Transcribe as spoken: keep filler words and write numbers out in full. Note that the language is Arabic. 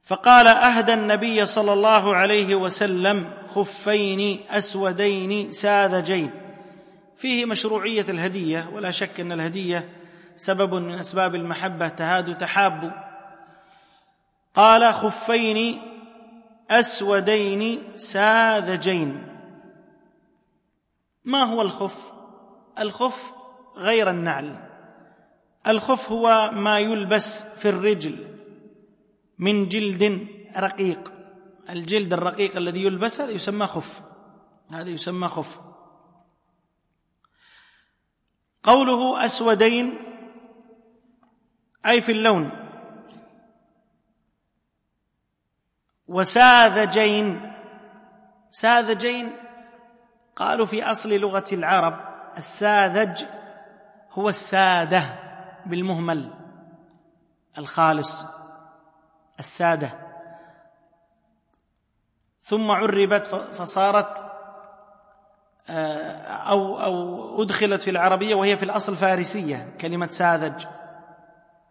فقال: أهدى النبي صلى الله عليه وسلم خفين أسودين ساذجين. فيه مشروعية الهدية، ولا شك أن الهدية سبب من أسباب المحبة، تهاد تحاب. قال: خفين أسودين ساذجين. ما هو الخف؟ الخف غير النعل. الخف هو ما يلبس في الرجل من جلد رقيق. الجلد الرقيق الذي يلبس هذا يسمى خف، هذا يسمى خف. قوله أسودين أي في اللون، وساذجين. ساذجين قالوا في أصل لغة العرب الساذج هو السادة بالمهمل الخالص، السادة، ثم عربت فصارت أو أو أدخلت في العربية، وهي في الأصل فارسية كلمة ساذج.